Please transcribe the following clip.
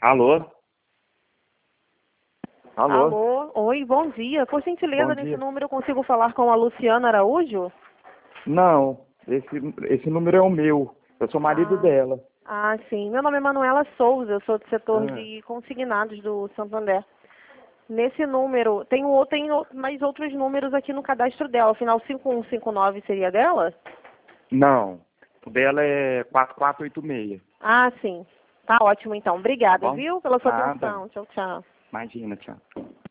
Alô? Alô? Alô? Oi, bom dia. Por gentileza, Bom nesse dia. número eu consigo falar com a Luciana Araújo? Não, esse número é o meu. Eu sou marido dela. Sim. Meu nome é Manuela Souza, eu sou do setor Ah, de consignados do Santander. Nesse número, tem mais outros números aqui no cadastro dela. Afinal, 5159 seria dela? não, o dela é 4486, Sim. Tá ótimo, então. tá Obrigada, bom? viu, pela sua Nada, atenção. Tchau, tchau. imagina, tchau.